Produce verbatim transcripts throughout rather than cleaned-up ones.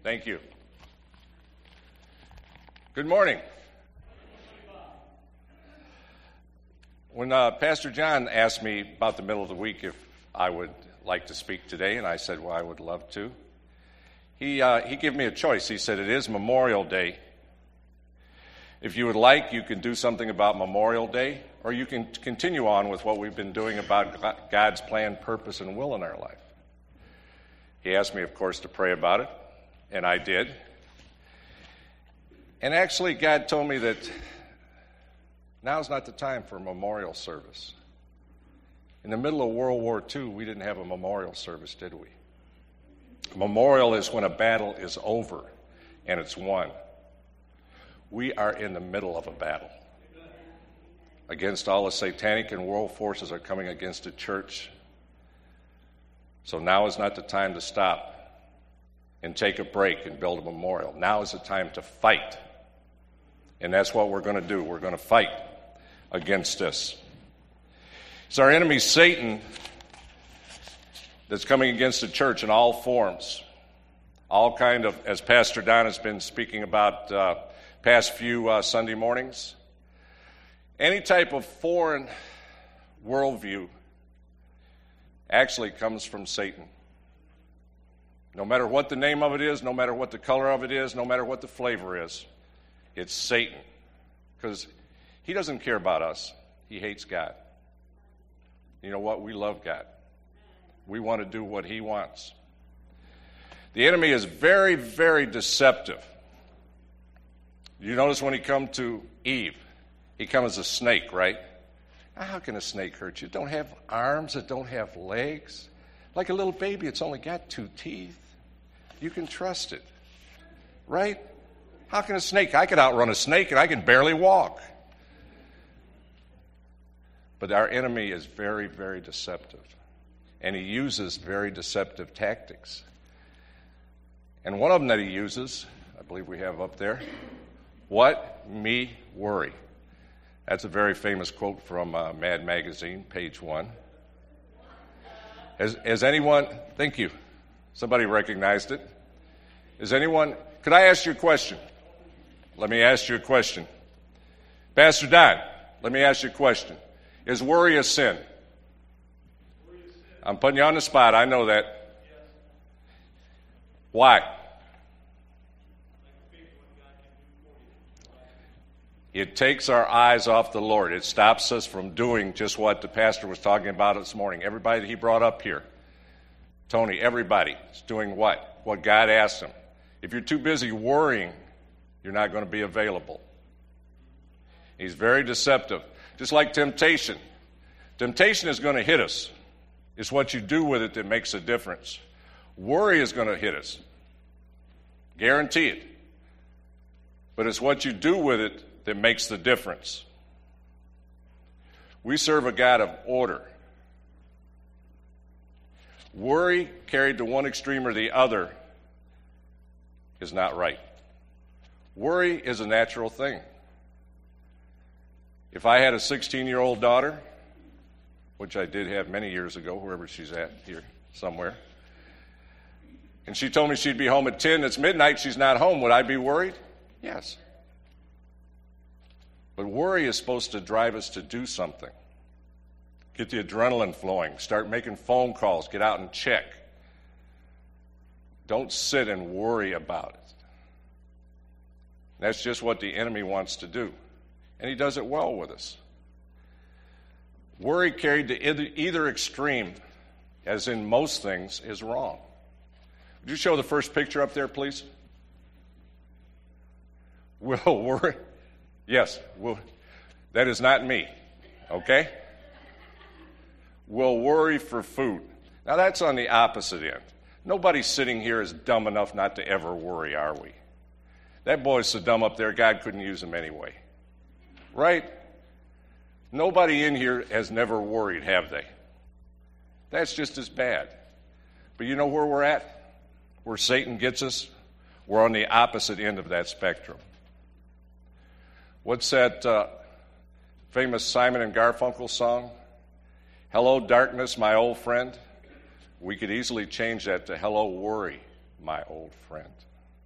Thank you. Good morning. When uh, Pastor John asked me about the middle of the week if I would like to speak today, and I said, well, I would love to, he, uh, he gave me a choice. He said, it is Memorial Day. If you would like, you can do something about Memorial Day, or you can continue on with what we've been doing about God's plan, purpose, and will in our life. He asked me, of course, to pray about it, and I did. And actually, God told me that now's not the time for a memorial service. In the middle of World War Two, we didn't have a memorial service, did we? A memorial is when a battle is over and it's won. We are in the middle of a battle. Against all the satanic and world forces are coming against the church. So now is not the time to stop and take a break and build a memorial. Now is the time to fight. And that's what we're going to do. We're going to fight against this. It's our enemy, Satan, that's coming against the church in all forms. All kind of, as Pastor Don has been speaking about uh, past few uh, Sunday mornings, any type of foreign worldview actually comes from Satan. No matter what the name of it is, no matter what the color of it is, no matter what the flavor is, it's Satan. Because he doesn't care about us. He hates God. You know what? We love God. We want to do what he wants. The enemy is very, very deceptive. You notice when he come to Eve, he comes as a snake, right? How can a snake hurt you? It don't have arms. It don't have legs. Like a little baby, it's only got two teeth. You can trust it, right? How can a snake? I could outrun a snake and I can barely walk. But our enemy is very, very deceptive. And he uses very deceptive tactics. And one of them that he uses, I believe we have up there, what me worry. That's a very famous quote from uh, Mad Magazine, page one. Has, has anyone, thank you, somebody recognized it. Is anyone, could I ask you a question? Let me ask you a question. Pastor Don, let me ask you a question. Is worry a sin? I'm putting you on the spot, I know that. Why? It takes our eyes off the Lord. It stops us from doing just what the pastor was talking about this morning. Everybody that he brought up here, Tony, everybody is doing what? What God asked them. If you're too busy worrying, you're not going to be available. He's very deceptive. Just like temptation. Temptation is going to hit us. It's what you do with it that makes a difference. Worry is going to hit us. Guarantee it. But it's what you do with it that makes the difference. We serve a God of order. Worry carried to one extreme or the other is not right. Worry is a natural thing. If I had a sixteen-year-old daughter, which I did have many years ago, wherever she's at, here somewhere, and she told me she'd be home at ten, it's midnight, she's not home, would I be worried? Yes. But worry is supposed to drive us to do something. Get the adrenaline flowing, start making phone calls, get out and check. Don't sit and worry about it. That's just what the enemy wants to do. And he does it well with us. Worry carried to either, either extreme, as in most things, is wrong. Would you show the first picture up there, please? Will worry? Yes, will, that is not me, okay? Will worry for food. Now that's on the opposite end. Nobody sitting here is dumb enough not to ever worry, are we? That boy's so dumb up there, God couldn't use him anyway. Right? Nobody in here has never worried, have they? That's just as bad. But you know where we're at? Where Satan gets us? We're on the opposite end of that spectrum. What's that uh, famous Simon and Garfunkel song? Hello, darkness, my old friend. We could easily change that to hello, worry, my old friend.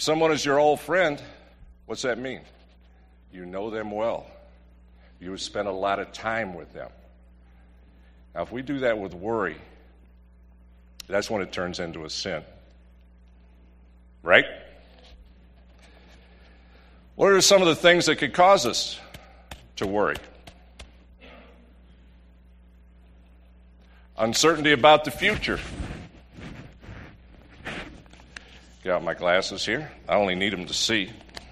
If someone is your old friend, what's that mean? You know them well. You have spent a lot of time with them. Now, if we do that with worry, that's when it turns into a sin. Right? What are some of the things that could cause us to worry? Uncertainty about the future. Get out my glasses here. I only need them to see.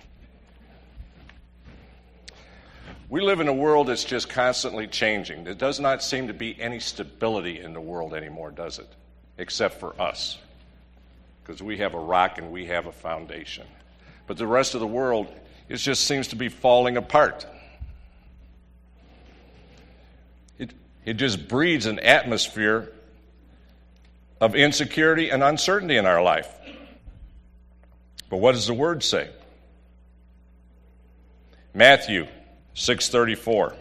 We live in a world that's just constantly changing. There does not seem to be any stability in the world anymore, does it? Except for us. Because we have a rock and we have a foundation. But the rest of the world, it just seems to be falling apart. It, it just breeds an atmosphere of insecurity and uncertainty in our life. But what does the Word say? Matthew six thirty-four.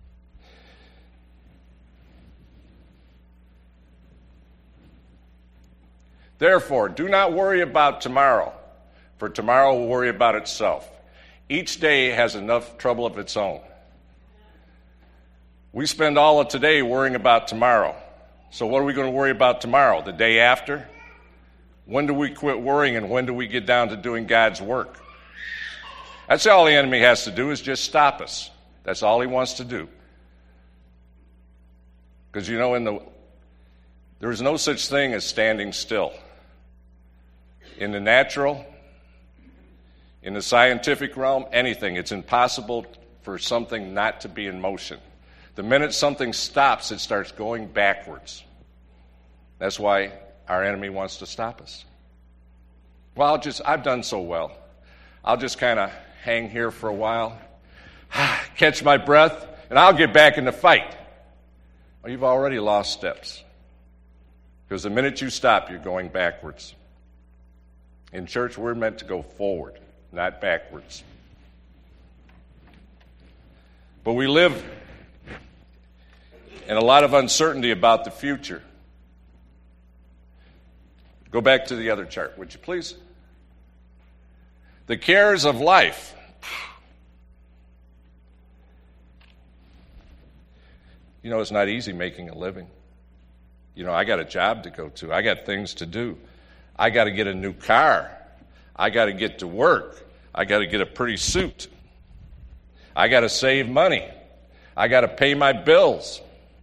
Therefore, do not worry about tomorrow, for tomorrow will worry about itself. Each day has enough trouble of its own. We spend all of today worrying about tomorrow. So what are we going to worry about tomorrow? The day after? When do we quit worrying and when do we get down to doing God's work? That's all the enemy has to do, is just stop us. That's all he wants to do. Because, you know, in the there is no such thing as standing still. In the natural, in the scientific realm, anything. It's impossible for something not to be in motion. The minute something stops, it starts going backwards. That's why our enemy wants to stop us. Well, I'll just, I've done so well. I'll just kind of hang here for a while, catch my breath, and I'll get back in the fight. Well, you've already lost steps. Because the minute you stop, you're going backwards. In church, we're meant to go forward, not backwards. But we live in a lot of uncertainty about the future. Go back to the other chart, would you please? The cares of life. You know, it's not easy making a living. You know, I got a job to go to. I got things to do. I got to get a new car. I got to get to work. I got to get a pretty suit. I got to save money. I got to pay my bills.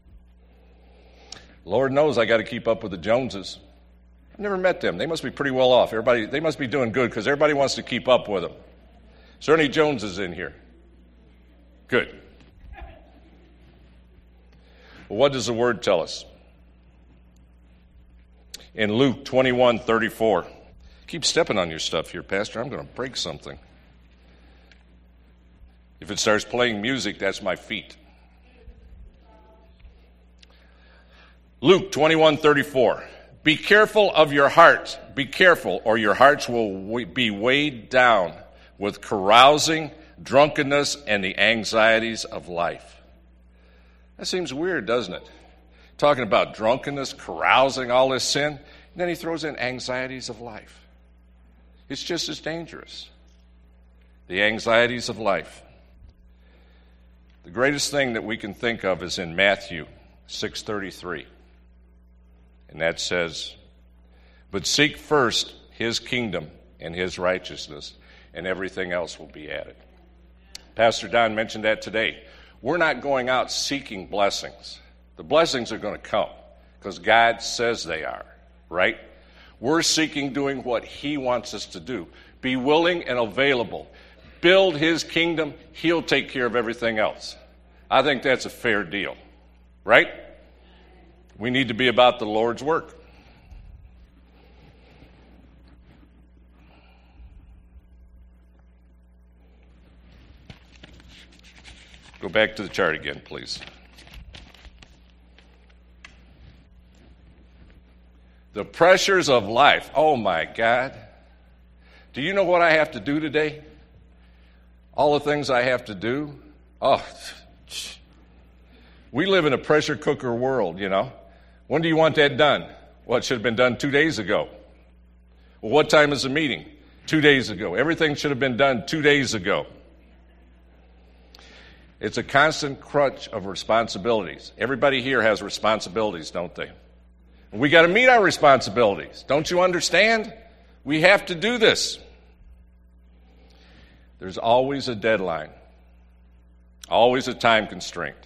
Lord knows I got to keep up with the Joneses. I've never met them. They must be pretty well off. Everybody, they must be doing good because everybody wants to keep up with them. Is there any Joneses in here? Good. Well, what does the Word tell us? In Luke twenty-one thirty-four. Keep stepping on your stuff here, Pastor. I'm going to break something. If it starts playing music, that's my feet. Luke twenty-one thirty-four. Be careful of your heart. Be careful, or your hearts will be weighed down with carousing, drunkenness, and the anxieties of life. That seems weird, doesn't it? Talking about drunkenness, carousing, all this sin. And then he throws in anxieties of life. It's just as dangerous. The anxieties of life. The greatest thing that we can think of is in Matthew six thirty-three. And that says, but seek first his kingdom and his righteousness, and everything else will be added. Pastor Don mentioned that today. We're not going out seeking blessings. The blessings are going to come because God says they are, right? We're seeking doing what he wants us to do. Be willing and available. Build his kingdom. He'll take care of everything else. I think that's a fair deal, right? We need to be about the Lord's work. Go back to the chart again, please. The pressures of life. Oh, my God. Do you know what I have to do today? All the things I have to do. Oh, we live in a pressure cooker world, you know. When do you want that done? Well, it should have been done two days ago. Well, what time is the meeting? two days ago. Everything should have been done two days ago. It's a constant crutch of responsibilities. Everybody here has responsibilities, don't they? And we got to meet our responsibilities. Don't you understand? We have to do this. There's always a deadline, always a time constraint.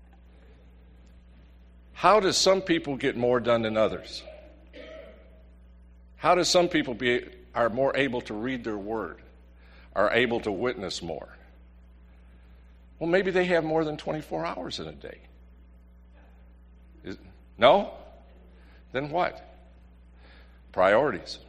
How do some people get more done than others? How do some people be, are more able to read their word, are able to witness more? Well, maybe they have more than twenty-four hours in a day. Is, no? Then what? Priorities.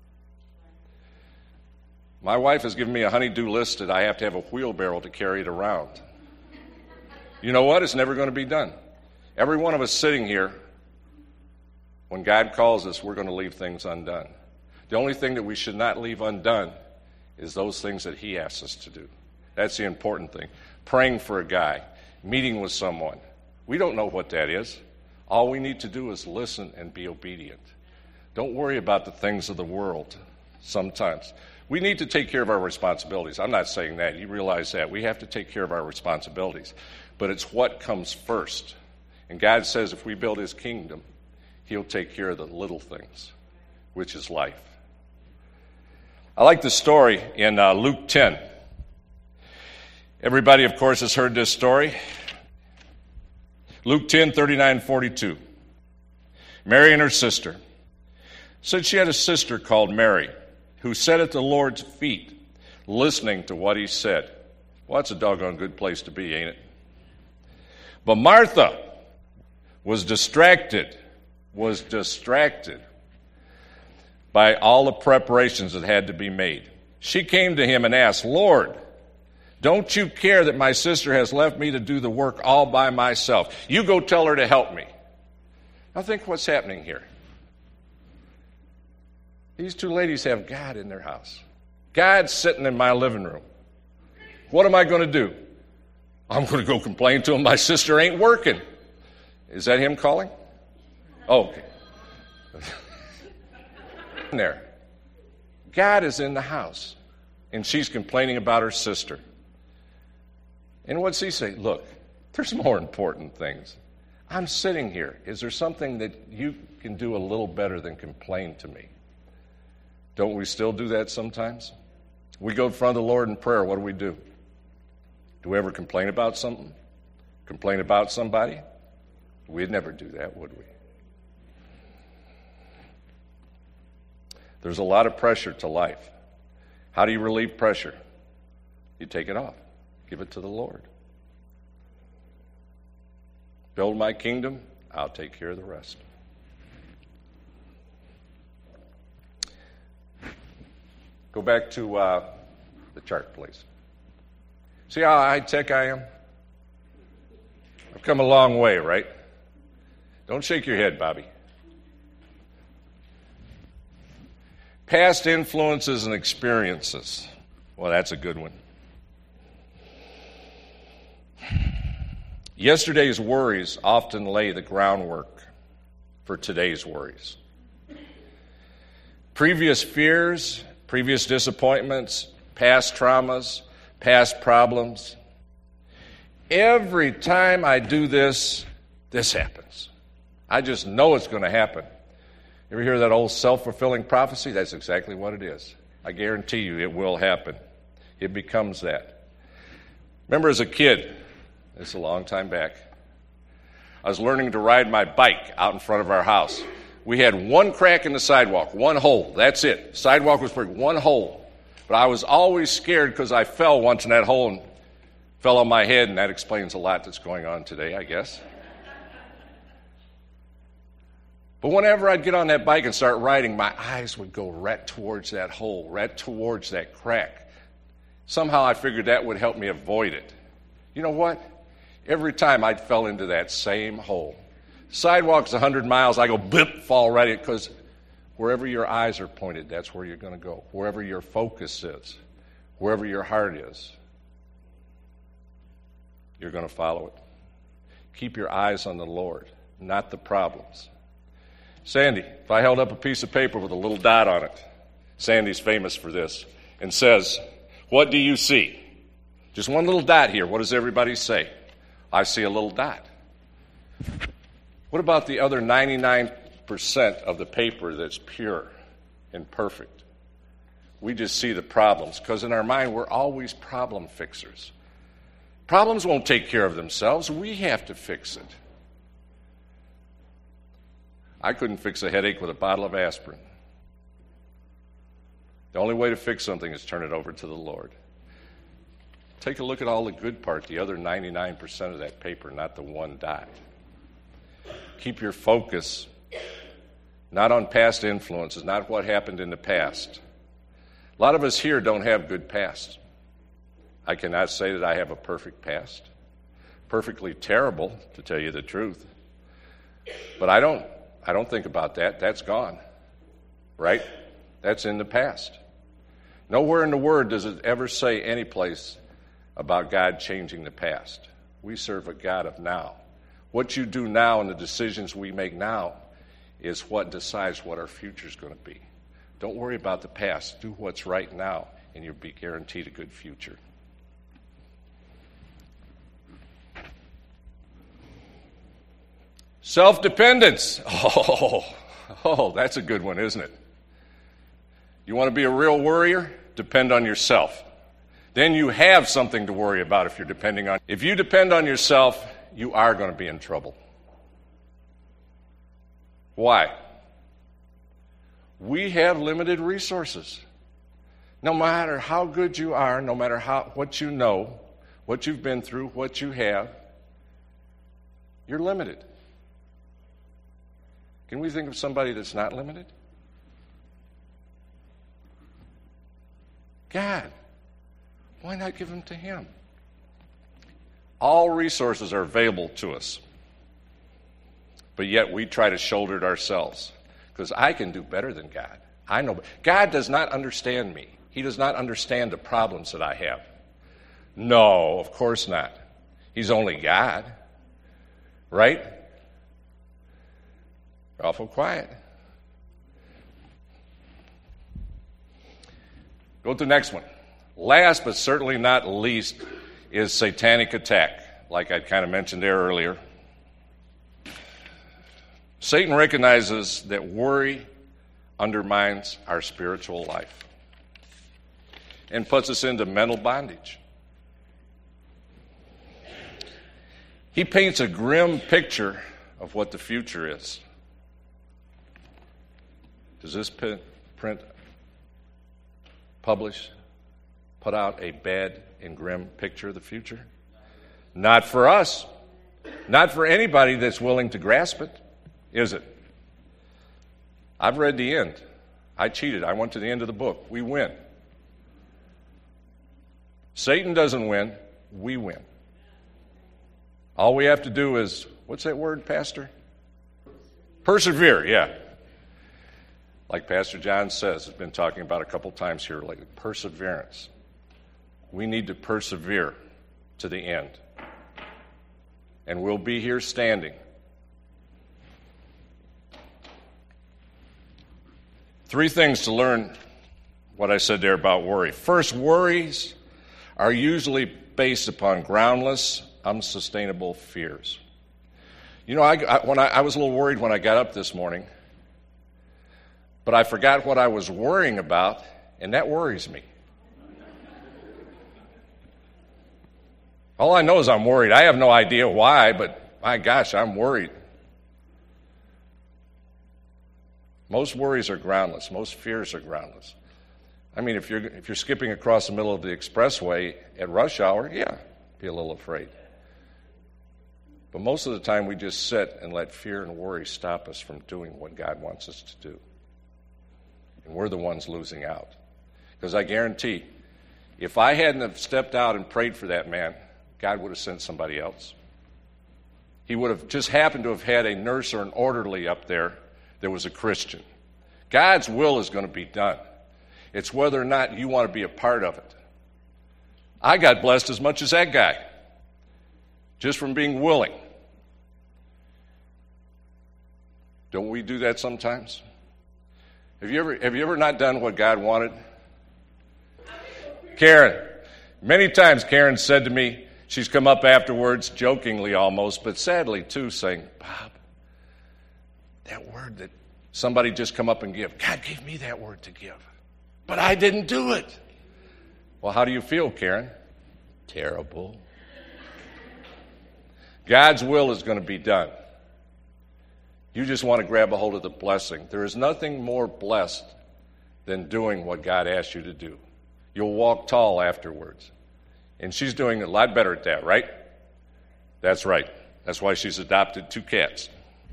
My wife has given me a honey-do list that I have to have a wheelbarrow to carry it around. You know what? It's never going to be done. Every one of us sitting here, when God calls us, we're going to leave things undone. The only thing that we should not leave undone is those things that He asks us to do. That's the important thing. Praying for a guy, meeting with someone. We don't know what that is. All we need to do is listen and be obedient. Don't worry about the things of the world sometimes. We need to take care of our responsibilities. I'm not saying that. You realize that. We have to take care of our responsibilities. But it's what comes first. And God says if we build His kingdom, He'll take care of the little things, which is life. I like the story in uh, Luke ten. Everybody, of course, has heard this story. Luke ten, thirty-nine, forty-two. Mary and her sister. Said she had a sister called Mary, who sat at the Lord's feet, listening to what He said. Well, that's a doggone good place to be, ain't it? But Martha was distracted, was distracted by all the preparations that had to be made. She came to Him and asked, Lord, don't you care that my sister has left me to do the work all by myself? You go tell her to help me. Now think what's happening here. These two ladies have God in their house. God's sitting in my living room. What am I going to do? I'm going to go complain to Him my sister ain't working. Is that Him calling? Oh, okay. There. God is in the house, and she's complaining about her sister. And what's He say? Look, there's more important things. I'm sitting here. Is there something that you can do a little better than complain to me? Don't we still do that sometimes? We go in front of the Lord in prayer. What do we do? Do we ever complain about something? Complain about somebody? We'd never do that, would we? There's a lot of pressure to life. How do you relieve pressure? You take it off. Give it to the Lord. Build my kingdom, I'll take care of the rest. Go back to uh, the chart, please. See how high-tech I am? I've come a long way, right? Don't shake your head, Bobby. Past influences and experiences. Well, that's a good one. Yesterday's worries often lay the groundwork for today's worries. Previous fears, previous disappointments, past traumas, past problems. Every time I do this, this happens. I just know it's going to happen. You ever hear that old self-fulfilling prophecy? That's exactly what it is. I guarantee you it will happen. It becomes that. Remember as a kid, this is a long time back, I was learning to ride my bike out in front of our house. We had one crack in the sidewalk, one hole. That's it. Sidewalk was pretty, one hole. But I was always scared because I fell once in that hole and fell on my head, and that explains a lot that's going on today, I guess. But whenever I'd get on that bike and start riding, my eyes would go right towards that hole, right towards that crack. Somehow I figured that would help me avoid it. You know what? Every time I fell into that same hole. Sidewalk's one hundred miles, I go blip, fall right in, because wherever your eyes are pointed, that's where you're going to go. Wherever your focus is, wherever your heart is, you're going to follow it. Keep your eyes on the Lord, not the problems. Sandy, if I held up a piece of paper with a little dot on it, Sandy's famous for this, and says, "What do you see?" Just one little dot here. What does everybody say? I see a little dot. What about the other ninety-nine percent of the paper that's pure and perfect? We just see the problems, because in our mind, we're always problem fixers. Problems won't take care of themselves. We have to fix it. I couldn't fix a headache with a bottle of aspirin. The only way to fix something is turn it over to the Lord. Take a look at all the good part, the other ninety-nine percent of that paper, not the one dot. Keep your focus not on past influences, not what happened in the past. A lot of us here don't have good pasts. I cannot say that I have a perfect past. Perfectly terrible, to tell you the truth. But I don't I don't think about that. That's gone. Right? That's in the past. Nowhere in the Word does it ever say any place about God changing the past. We serve a God of now. What you do now and the decisions we make now is what decides what our future is going to be. Don't worry about the past. Do what's right now, and you'll be guaranteed a good future. Self-dependence. Oh, oh, that's a good one, isn't it? You want to be a real worrier? Depend on yourself. Then you have something to worry about if you're depending on. If you depend on yourself, you are going to be in trouble. Why? We have limited resources. No matter how good you are, no matter how what you know, what you've been through, what you have, you're limited. Can we think of somebody that's not limited? God. Why not give them to Him? All resources are available to us. But yet we try to shoulder it ourselves. Because I can do better than God. I know. God does not understand me. He does not understand the problems that I have. No, of course not. He's only God. Right? You're awful quiet. Go to the next one. Last but certainly not least is satanic attack, like I kind of mentioned there earlier. Satan recognizes that worry undermines our spiritual life and puts us into mental bondage. He paints a grim picture of what the future is. Does this print publish, put out a bad and grim picture of the future? Not for us. Not for anybody that's willing to grasp it, is it? I've read the end. I cheated. I went to the end of the book. We win. Satan doesn't win. We win. All we have to do is, what's that word, Pastor? Persevere, yeah. Like Pastor John says, has been talking about a couple times here lately, perseverance. We need to persevere to the end. And we'll be here standing. Three things to learn what I said there about worry. First, worries are usually based upon groundless, unsustainable fears. You know, I, I, when I, I was a little worried when I got up this morning, but I forgot what I was worrying about, and that worries me. All I know is I'm worried. I have no idea why, but my gosh, I'm worried. Most worries are groundless. Most fears are groundless. I mean, if you're if you're skipping across the middle of the expressway at rush hour, yeah, be a little afraid. But most of the time, we just sit and let fear and worry stop us from doing what God wants us to do. And we're the ones losing out. Because I guarantee, if I hadn't have stepped out and prayed for that man, God would have sent somebody else. He would have just happened to have had a nurse or an orderly up there that was a Christian. God's will is going to be done. It's whether or not you want to be a part of it. I got blessed as much as that guy, just from being willing. Don't we do that sometimes? Have you ever, have you ever not done what God wanted? Karen, many times Karen said to me, she's come up afterwards, jokingly almost, but sadly too, saying, Bob, that word that somebody just come up and give, God gave me that word to give, but I didn't do it. Well, how do you feel, Karen? Terrible. God's will is going to be done. You just want to grab a hold of the blessing. There is nothing more blessed than doing what God asked you to do. You'll walk tall afterwards. And she's doing a lot better at that, right? That's right. That's why she's adopted two cats.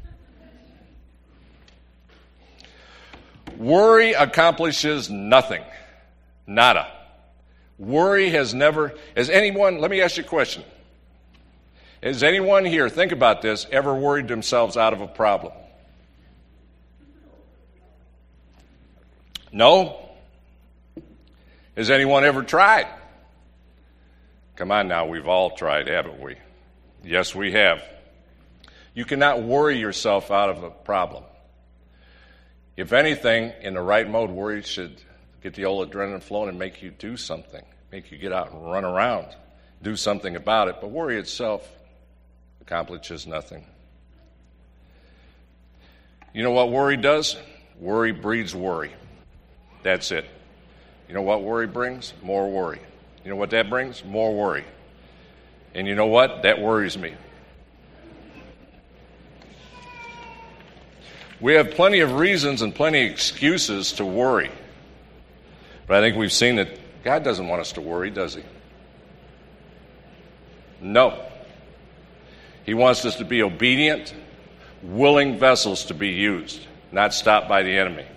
Worry accomplishes nothing. Nada. Worry has never, has anyone, let me ask you a question. Has anyone here, think about this, ever worried themselves out of a problem? No? Has anyone ever tried? Come on now, we've all tried, haven't we? Yes, we have. You cannot worry yourself out of a problem. If anything, in the right mode, worry should get the old adrenaline flowing and make you do something, make you get out and run around, do something about it. But worry itself accomplishes nothing. You know what worry does? Worry breeds worry. That's it. You know what worry brings? More worry. You know what that brings? More worry. And you know what? That worries me. We have plenty of reasons and plenty of excuses to worry. But I think we've seen that God doesn't want us to worry, does he? No. He wants us to be obedient, willing vessels to be used, not stopped by the enemy.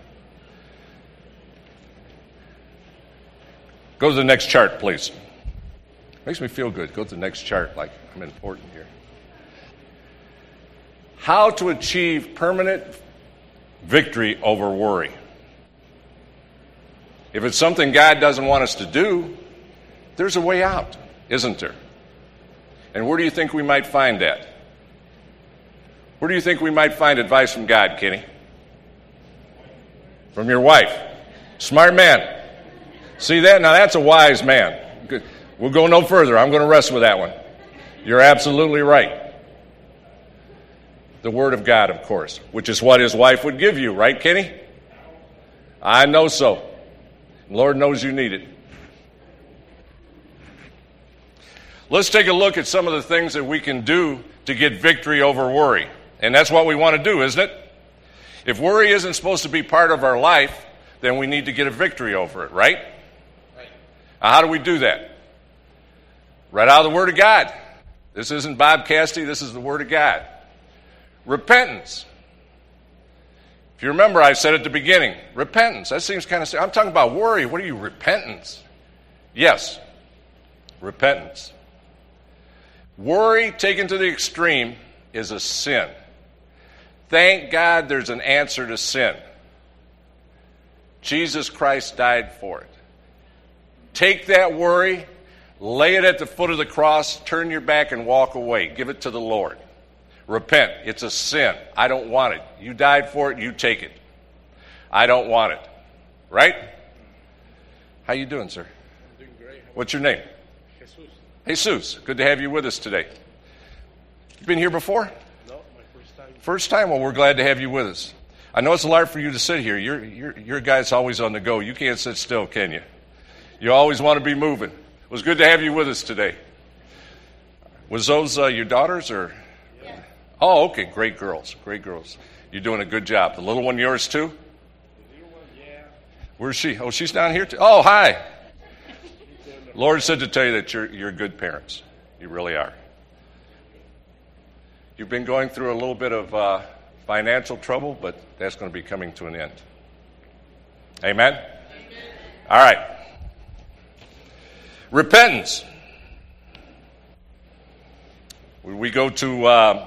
Go to the next chart, please. Makes me feel good. Go to the next chart like I'm important here. How to achieve permanent victory over worry. If it's something God doesn't want us to do, there's a way out, isn't there? And where do you think we might find that? Where do you think we might find advice from God, Kenny? From your wife. Smart man. See that? Now that's a wise man. Good. We'll go no further. I'm going to rest with that one. You're absolutely right. The Word of God, of course, which is what his wife would give you, right, Kenny? I know so. Lord knows you need it. Let's take a look at some of the things that we can do to get victory over worry. And that's what we want to do, isn't it? If worry isn't supposed to be part of our life, then we need to get a victory over it, right? Right. Now, how do we do that? Right out of the Word of God. This isn't Bob Cassidy, this is the Word of God. Repentance. If you remember, I said at the beginning, repentance. That seems kind of, I'm talking about worry. What are you, repentance? Yes, repentance. Worry taken to the extreme is a sin. Thank God there's an answer to sin. Jesus Christ died for it. Take that worry, lay it at the foot of the cross, turn your back and walk away. Give it to the Lord. Repent. It's a sin. I don't want it. You died for it. You take it. I don't want it. Right? How you doing, sir? I'm doing great. What's your name? Jesus. Jesus. Good to have you with us today. You been here before? No, my first time. First time? Well, we're glad to have you with us. I know it's a lot for you to sit here. You're, you're, you're a guy that's always on the go. You can't sit still, can you? You always want to be moving. It was good to have you with us today. Was those uh, your daughters or? Yeah. Oh, okay. Great girls. Great girls. You're doing a good job. The little one yours too? The little one, yeah. Where's she? Oh, she's down here too. Oh, hi. Lord said to tell you that you're, you're good parents. You really are. You've been going through a little bit of uh, financial trouble, but that's going to be coming to an end. Amen? Amen. All right. Repentance. We go to uh,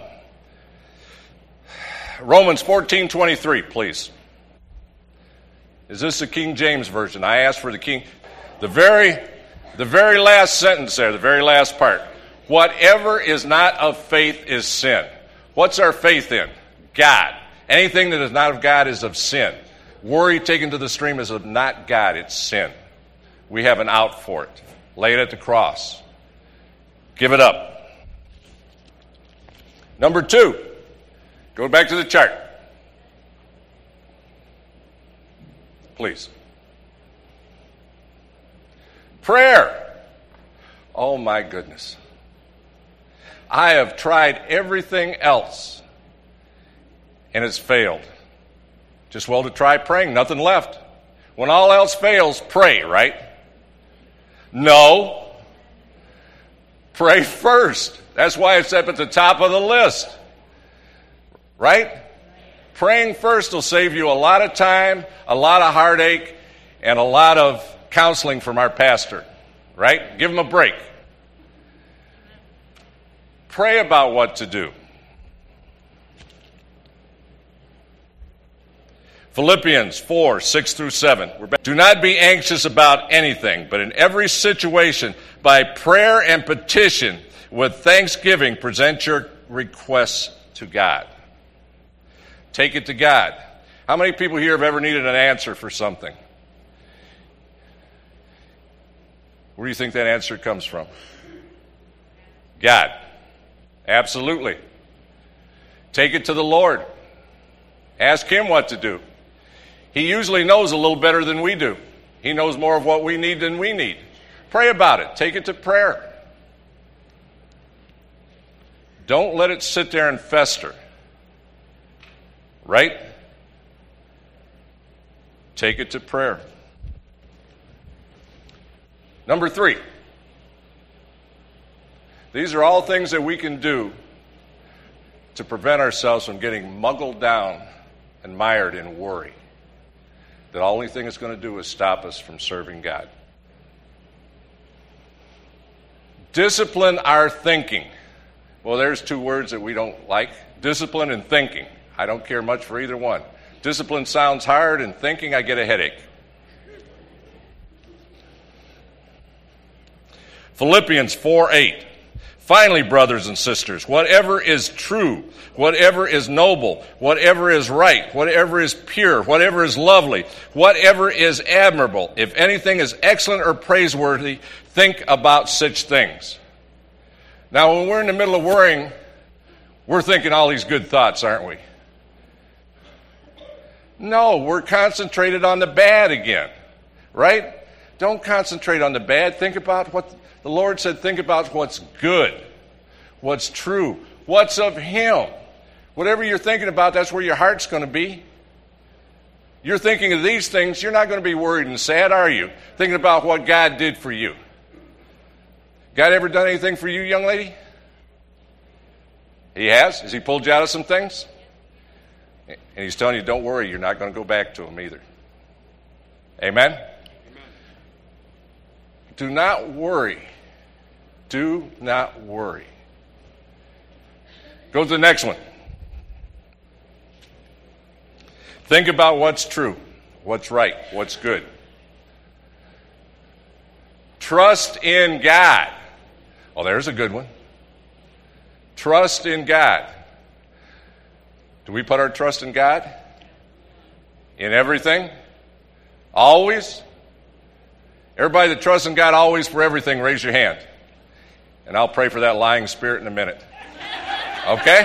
Romans fourteen twenty-three, please. Is this the King James Version? I asked for the King. The very, the very last sentence there, the very last part. Whatever is not of faith is sin. What's our faith in? God. Anything that is not of God is of sin. Worry taken to the stream is of not God, it's sin. We have an out for it. Lay it at the cross. Give it up. Number two, go back to the chart. Please. Prayer. Oh my goodness. I have tried everything else and it's failed. Just well to try praying, nothing left. When all else fails, pray, right? No. Pray first. That's why it's up at the top of the list. Right? Praying first will save you a lot of time, a lot of heartache, and a lot of counseling from our pastor. Right? Give him a break. Pray about what to do. Philippians four, six through seven. Do not be anxious about anything, but in every situation, by prayer and petition, with thanksgiving, present your requests to God. Take it to God. How many people here have ever needed an answer for something? Where do you think that answer comes from? God. Absolutely. Take it to the Lord. Ask Him what to do. He usually knows a little better than we do. He knows more of what we need than we need. Pray about it. Take it to prayer. Don't let it sit there and fester. Right? Take it to prayer. Number three. These are all things that we can do to prevent ourselves from getting muggled down and mired in worry. The only thing it's going to do is stop us from serving God. Discipline our thinking. Well, there's two words that we don't like. Discipline and thinking. I don't care much for either one. Discipline sounds hard, and thinking, I get a headache. Philippians four eight. Finally, brothers and sisters, whatever is true, whatever is noble, whatever is right, whatever is pure, whatever is lovely, whatever is admirable, if anything is excellent or praiseworthy, think about such things. Now, when we're in the middle of worrying, we're thinking all these good thoughts, aren't we? No, we're concentrated on the bad again, right? Don't concentrate on the bad. Think about what the Lord said. Think about what's good, what's true, what's of Him. Whatever you're thinking about, that's where your heart's going to be. You're thinking of these things, you're not going to be worried and sad, are you? Thinking about what God did for you. God ever done anything for you, young lady? He has? Has He pulled you out of some things? And He's telling you, don't worry, you're not going to go back to Him either. Amen? Amen. Do not worry. Do not worry. Go to the next one. Think about what's true, what's right, what's good. Trust in God. Oh, there's a good one. Trust in God. Do we put our trust in God? In everything? Always? Everybody that trusts in God always for everything, raise your hand. And I'll pray for that lying spirit in a minute. Okay?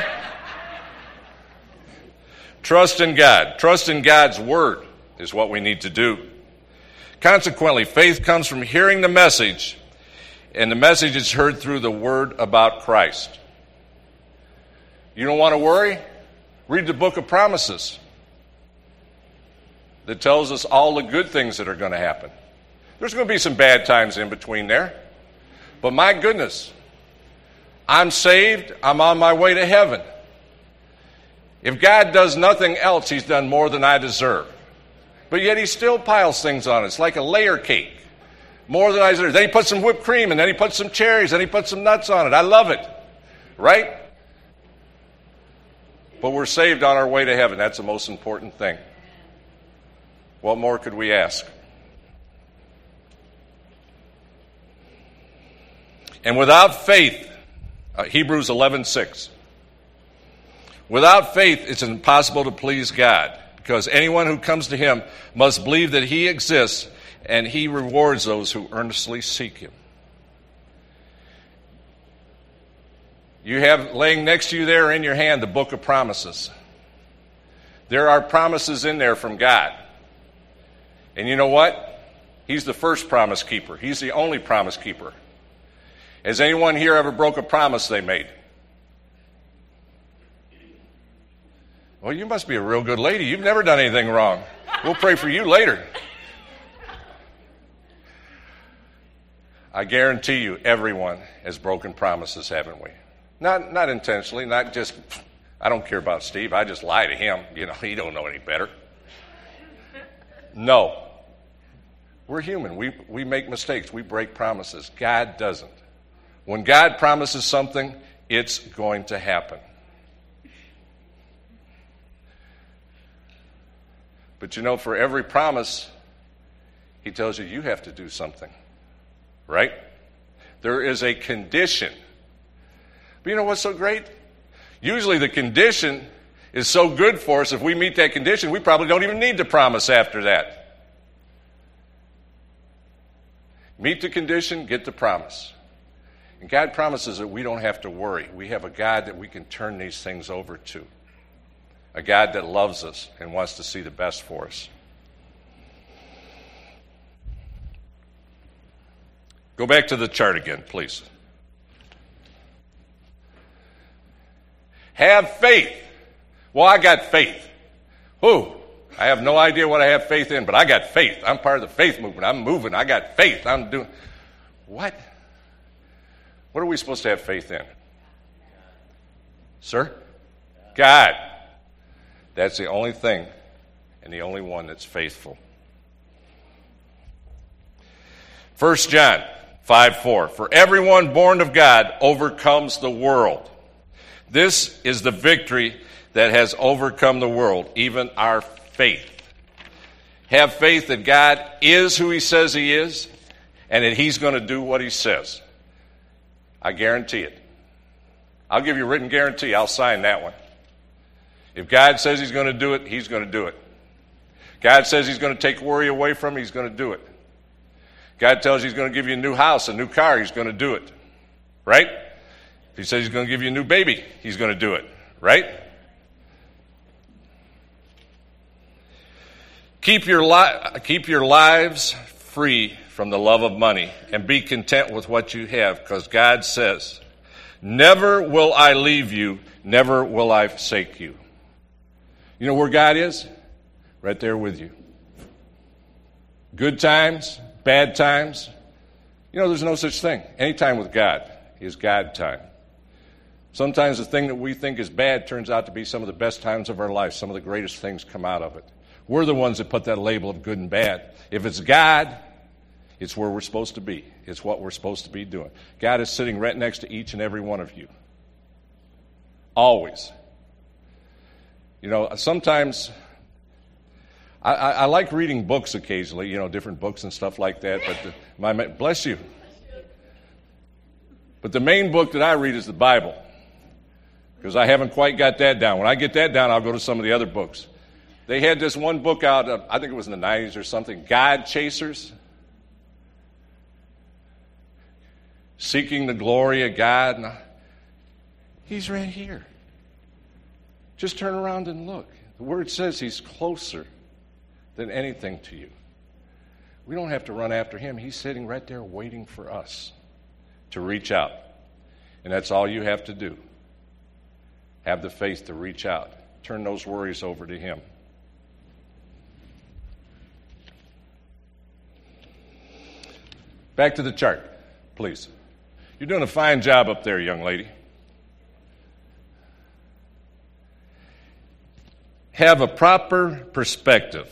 Trust in God. Trust in God's word is what we need to do. Consequently, faith comes from hearing the message, and the message is heard through the word about Christ. You don't want to worry? Read the book of promises that tells us all the good things that are going to happen. There's going to be some bad times in between there. But my goodness, I'm saved. I'm on my way to heaven. If God does nothing else, He's done more than I deserve. But yet He still piles things on it. It's like a layer cake. More than I deserve. Then He puts some whipped cream, and then He puts some cherries, and He puts some nuts on it. I love it. Right? But we're saved on our way to heaven. That's the most important thing. What more could we ask? And without faith, uh, Hebrews eleven six. Without faith, it's impossible to please God. because anyone who comes to him must believe that he exists, and he rewards those who earnestly seek him. You have laying next to you there in your hand the book of promises. There are promises in there from God. And you know what? He's the first promise keeper. He's the only promise keeper. Has anyone here ever broke a promise they made? Well, you must be a real good lady. You've never done anything wrong. We'll pray for you later. I guarantee you everyone has broken promises, haven't we? Not not intentionally, not just, I don't care about Steve, I just lie to him. You know, he don't know any better. No. We're human. We, we make mistakes. We break promises. God doesn't. When God promises something, it's going to happen. But you know, for every promise, he tells you you have to do something. Right? There is a condition. But you know what's so great? Usually the condition is so good for us, if we meet that condition, we probably don't even need to promise after that. Meet the condition, get the promise. And God promises that we don't have to worry. We have a God that we can turn these things over to. A God that loves us and wants to see the best for us. Go back to the chart again, please. Have faith. Well, I got faith. Who? I have no idea what I have faith in, but I got faith. I'm part of the faith movement. I'm moving. I got faith. I'm doing. What? What are we supposed to have faith in? Sir? God. That's the only thing and the only one that's faithful. First John five four. For everyone born of God overcomes the world. This is the victory that has overcome the world, even our faith. Have faith that God is who he says he is, and that he's going to do what he says. I guarantee it. I'll give you a written guarantee. I'll sign that one. If God says he's going to do it, he's going to do it. God says he's going to take worry away from you, he's going to do it. God tells you he's going to give you a new house, a new car, he's going to do it. Right? If he says he's going to give you a new baby, he's going to do it. Right? Keep your, li- keep your lives free from the love of money and be content with what you have, because God says, never will I leave you, never will I forsake you. You know where God is? Right there with you. Good times, bad times. You know, there's no such thing. Any time with God is God time. Sometimes the thing that we think is bad turns out to be some of the best times of our life. Some of the greatest things come out of it. We're the ones that put that label of good and bad. If it's God, it's where we're supposed to be. It's what we're supposed to be doing. God is sitting right next to each and every one of you. Always. You know, sometimes I, I, I like reading books occasionally, you know, different books and stuff like that. But the, my bless you. But the main book that I read is the Bible, because I haven't quite got that down. When I get that down, I'll go to some of the other books. They had this one book out, uh, I think it was in the nineties or something, God Chasers. Seeking the glory of God. And he's right here. Just turn around and look. The Word says he's closer than anything to you. We don't have to run after him. He's sitting right there waiting for us to reach out. And that's all you have to do. Have the faith to reach out. Turn those worries over to him. Back to the chart, please. You're doing a fine job up there, young lady. Have a proper perspective.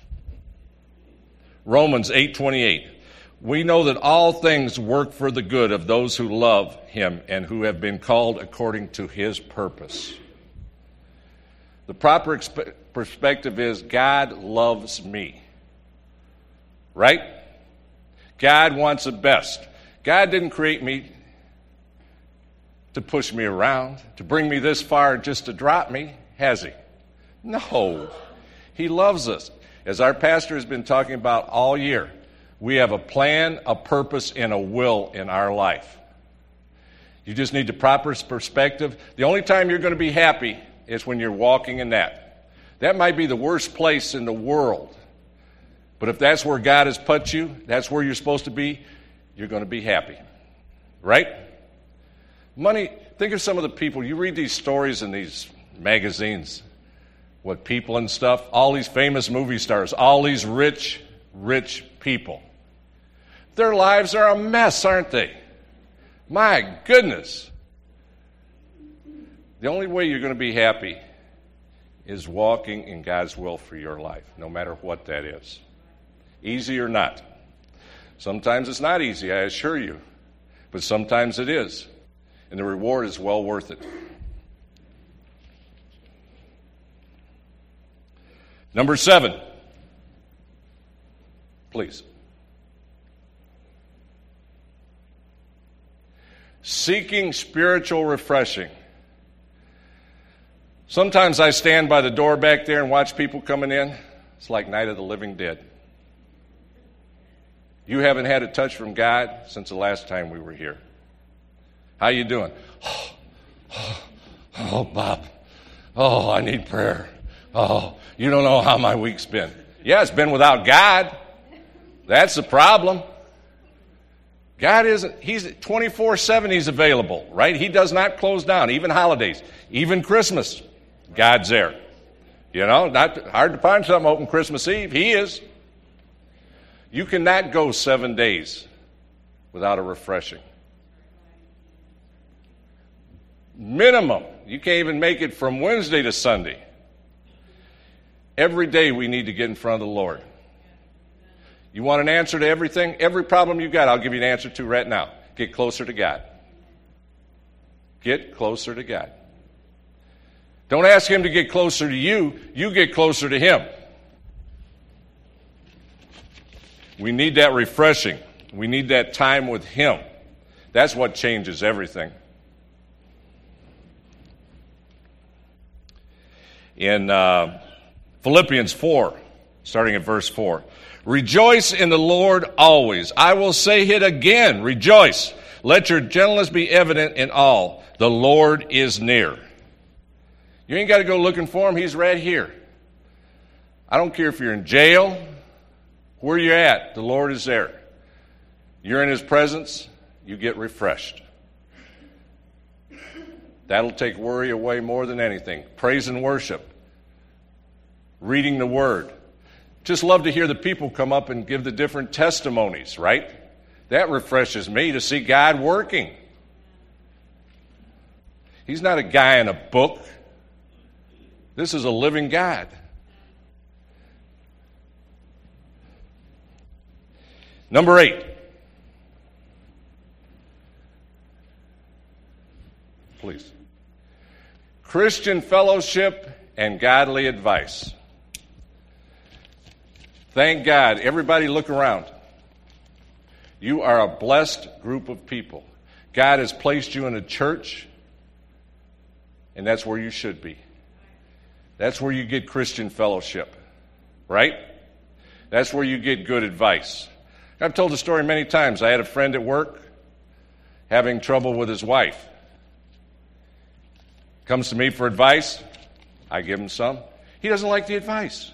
Romans eight twenty-eight. We know that all things work for the good of those who love him and who have been called according to his purpose. The proper exp- perspective is God loves me. Right? God wants the best. God didn't create me to push me around, to bring me this far just to drop me, has he? No. He loves us. As our pastor has been talking about all year, we have a plan, a purpose, and a will in our life. You just need the proper perspective. The only time you're going to be happy is when you're walking in that. That might be the worst place in the world. But if that's where God has put you, that's where you're supposed to be, you're going to be happy. Right? Money, think of some of the people. You read these stories in these magazines, what people and stuff, all these famous movie stars, all these rich, rich people. Their lives are a mess, aren't they? My goodness. The only way you're going to be happy is walking in God's will for your life, no matter what that is. Easy or not. Sometimes it's not easy, I assure you. But sometimes it is. And the reward is well worth it. Number seven. Please. Seeking spiritual refreshing. Sometimes I stand by the door back there and watch people coming in. It's like Night of the Living Dead. You haven't had a touch from God since the last time we were here. How you doing? Oh, oh, oh, Bob. Oh, I need prayer. Oh, you don't know how my week's been. Yeah, it's been without God. That's the problem. God isn't, he's twenty-four seven, he's available, right? He does not close down, even holidays, even Christmas. God's there. You know, not hard to find something open Christmas Eve. He is. You cannot go seven days without a refreshing. Minimum. You can't even make it from Wednesday to Sunday. Every day we need to get in front of the Lord. You want an answer to everything? Every problem you've got, I'll give you an answer to right now. Get closer to God. Get closer to God. Don't ask Him to get closer to you. You get closer to Him. We need that refreshing. We need that time with Him. That's what changes everything. In uh, Philippians four, starting at verse four. Rejoice in the Lord always. I will say it again, rejoice. Let your gentleness be evident in all. The Lord is near. You ain't got to go looking for Him. He's right here. I don't care if you're in jail, where you're at, the Lord is there. You're in His presence, you get refreshed. That'll take worry away more than anything. Praise and worship. Reading the Word. Just love to hear the people come up and give the different testimonies, right? That refreshes me to see God working. He's not a guy in a book. This is a living God. Number eight. Please. Christian fellowship and godly advice. Thank God. Everybody look around. You are a blessed group of people. God has placed you in a church, and that's where you should be. That's where you get Christian fellowship, right? That's where you get good advice. I've told the story many times. I had a friend at work having trouble with his wife. Comes to me for advice. I give him some. He doesn't like the advice.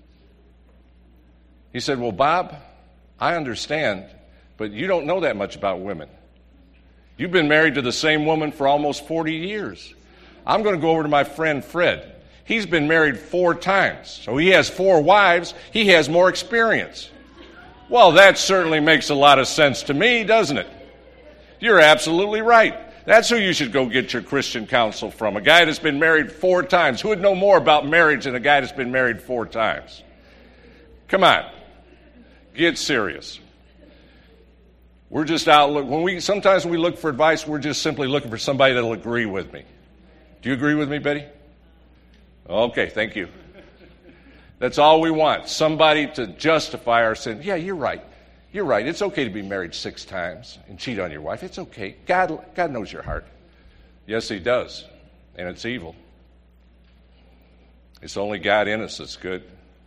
He said, well, Bob, I understand, but you don't know that much about women. You've been married to the same woman for almost forty years. I'm going to go over to my friend Fred. He's been married four times, so he has four wives. He has more experience. Well, that certainly makes a lot of sense to me, doesn't it? You're absolutely right. That's who you should go get your Christian counsel from, a guy that's been married four times. Who would know more about marriage than a guy that's been married four times? Come on. Get serious. We're just out, when we, sometimes when we look for advice, we're just simply looking for somebody that'll agree with me. Do you agree with me, Betty? Okay, thank you. That's all we want, somebody to justify our sin. Yeah, you're right. You're right. It's okay to be married six times and cheat on your wife. It's okay. God, God knows your heart. Yes, He does. And it's evil. It's only God in us that's good.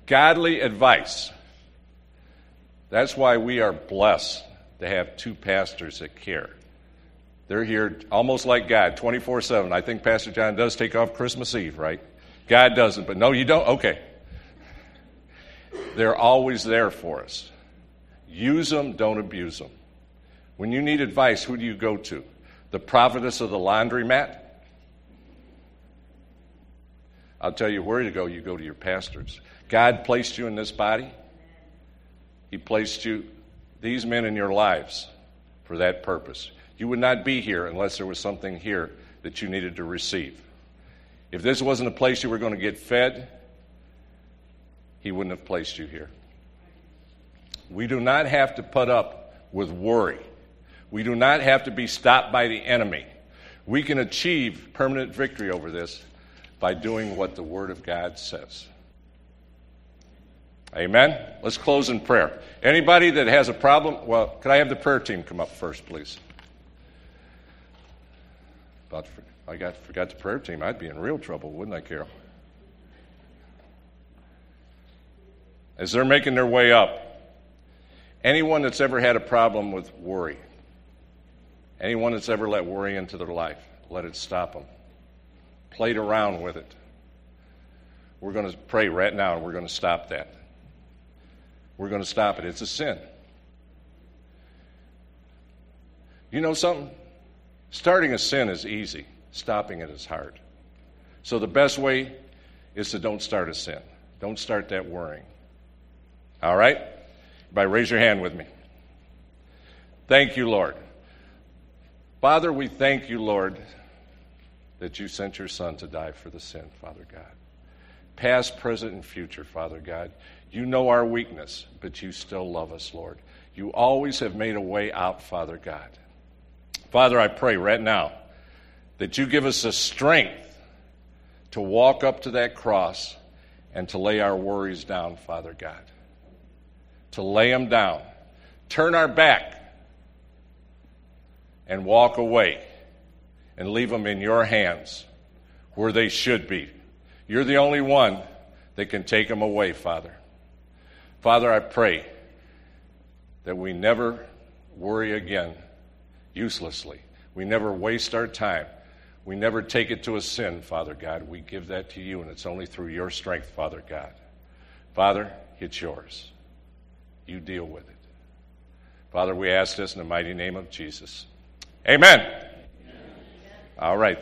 Godly advice. That's why we are blessed to have two pastors that care. They're here almost like God, twenty-four seven. I think Pastor John does take off Christmas Eve, right? God doesn't, but no, you don't? Okay. They're always there for us. Use them, don't abuse them. When you need advice, who do you go to? The prophetess of the laundromat? I'll tell you where to go. You go to your pastors. God placed you in this body. He placed you, these men in your lives for that purpose. You would not be here unless there was something here that you needed to receive. If this wasn't a place you were going to get fed, He wouldn't have placed you here. We do not have to put up with worry. We do not have to be stopped by the enemy. We can achieve permanent victory over this by doing what the Word of God says. Amen? Let's close in prayer. Anybody that has a problem, well, could I have the prayer team come up first, please? About, I got forgot the prayer team. I'd be in real trouble, wouldn't I, Carol? As they're making their way up, anyone that's ever had a problem with worry, anyone that's ever let worry into their life, let it stop them. Played around with it. We're going to pray right now, and we're going to stop that. We're going to stop it. It's a sin. You know something? Starting a sin is easy. Stopping it is hard. So the best way is to don't start a sin. Don't start that worrying. All right? Everybody raise your hand with me. Thank you, Lord. Father, we thank you, Lord, that you sent your Son to die for the sin, Father God. Past, present, and future, Father God. You know our weakness, but you still love us, Lord. You always have made a way out, Father God. Father, I pray right now that you give us the strength to walk up to that cross and to lay our worries down, Father God. To lay them down. Turn our back and walk away and leave them in your hands where they should be. You're the only one that can take them away, Father. Father, I pray that we never worry again uselessly. We never waste our time. We never take it to a sin, Father God. We give that to you, and it's only through your strength, Father God. Father, it's yours. You deal with it. Father, we ask this in the mighty name of Jesus. Amen. Amen. All right.